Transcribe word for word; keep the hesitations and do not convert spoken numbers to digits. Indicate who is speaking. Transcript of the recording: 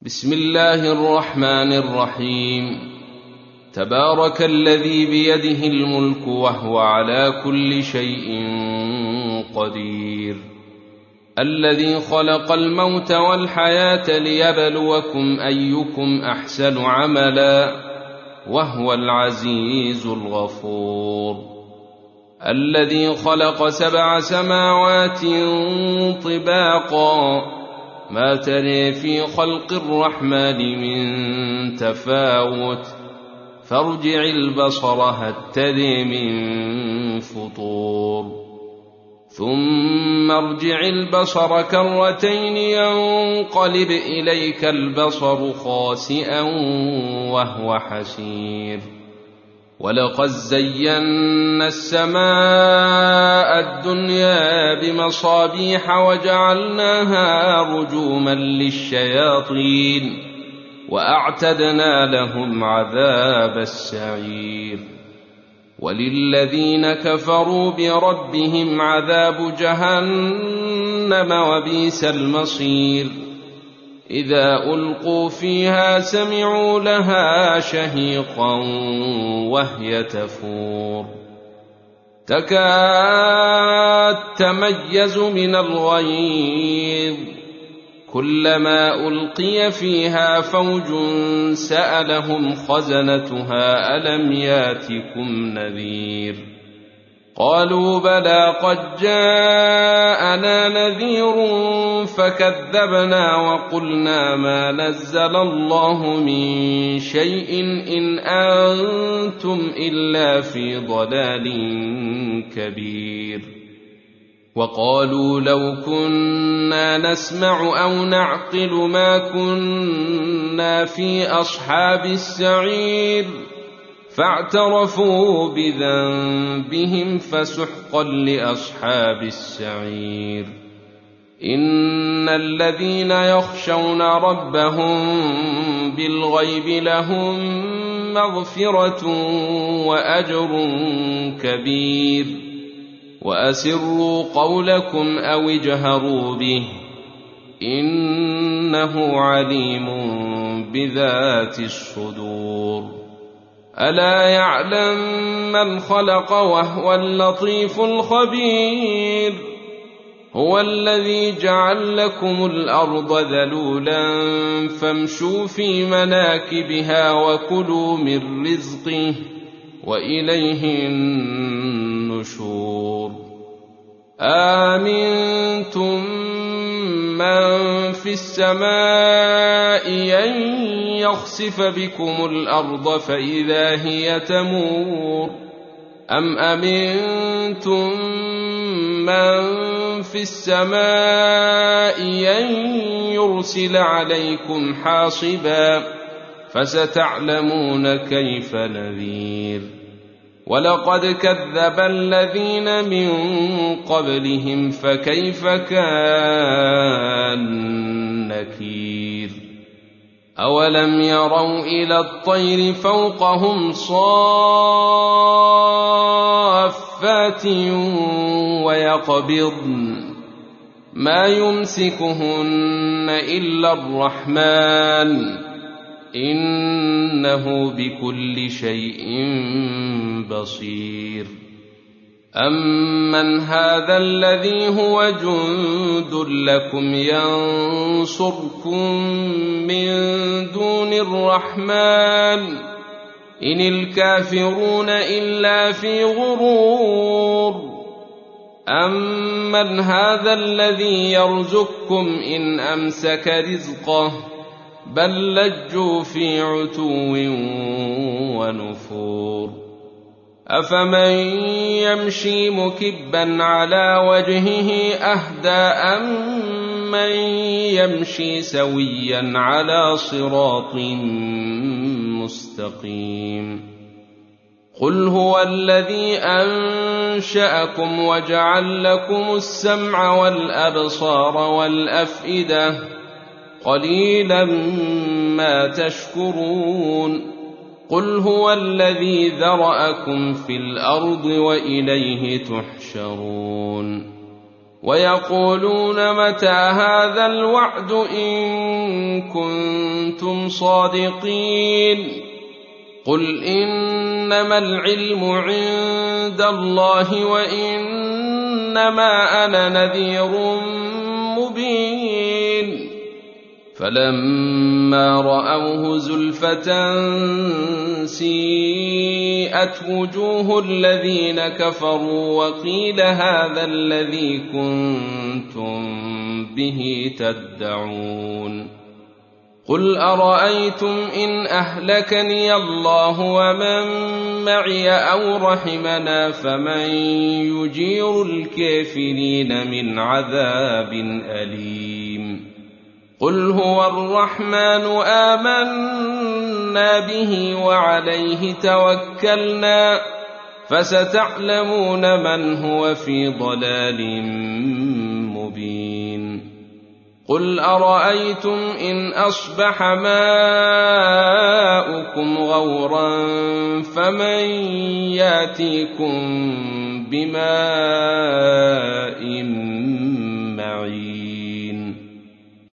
Speaker 1: بسم الله الرحمن الرحيم. تبارك الذي بيده الملك وهو على كل شيء قدير، الذي خلق الموت والحياة ليبلوكم أيكم أحسن عملا وهو العزيز الغفور، الذي خلق سبع سماوات طباقا ما تري في خلق الرحمن من تفاوت فارجع البصر هل تري من فطور، ثم ارجع البصر كرتين ينقلب إليك البصر خاسئا وهو حسير، ولقد زينا السماء الدنيا بمصابيح وجعلناها رجوما للشياطين وأعتدنا لهم عذاب السعير، وللذين كفروا بربهم عذاب جهنم وبئس المصير، إذا ألقوا فيها سمعوا لها شهيقا وهي تفور، تكاد تميز من الغيظ، كلما ألقي فيها فوج سألهم خزنتها ألم ياتكم نذير، قالوا بلى قد جاءنا نذير فكذبنا وقلنا ما نزل الله من شيء إن أنتم إلا في ضلال كبير، وقالوا لو كنا نسمع أو نعقل ما كنا في أصحاب السعير، فاعترفوا بذنبهم فسحقا لأصحاب السعير، إن الذين يخشون ربهم بالغيب لهم مغفرة وأجر كبير، وأسروا قولكم أو اجهروا به إنه عليم بذات الصدور، ألا يعلم من خلق وهو اللطيف الخبير، هو الذي جعل لكم الأرض ذلولا فامشوا في مناكبها وكلوا من رزقه وإليه النشور، آمنتم من في السماء أن يخسف بكم الأرض فإذا هي تمور، أم أمنتم من في السماء أن يرسل عليكم حاصبا فستعلمون كيف نذير، ولقد كذب الذين من قبلهم فكيف كان نكير، أولم يروا إلى الطير فوقهم صافات ويقبضن ما يمسكهن إلا الرحمن إنه بكل شيء بصير، أمن هذا الذي هو جند لكم ينصركم من دون الرحمن إن الكافرون إلا في غرور، أمن هذا الذي يرزقكم إن أمسك رزقه بل لجوا في عتو ونفور، أفمن يمشي مكبا على وجهه أهدى أمن يمشي سويا على صراط مستقيم، قل هو الذي أنشأكم وجعل لكم السمع والأبصار والأفئدة قليلا ما تشكرون، قل هو الذي ذرأكم في الأرض وإليه تحشرون، ويقولون متى هذا الوعد إن كنتم كنتم صادقين قل إنما العلم عند الله وإنما أنا نذير مبين فلما رأوه زلفة سيئت وجوه الذين كفروا وقيل هذا الذي كنتم به تدعون قل أرأيتم إن أهلكني الله ومن معي أو رحمنا فمن يجير الكافرين من عذاب أليم قل هو الرحمن آمنا به وعليه توكلنا فستعلمون من هو في ضلال مبين قل أرأيتم إن أصبح ماؤكم غورا فمن ياتيكم بماء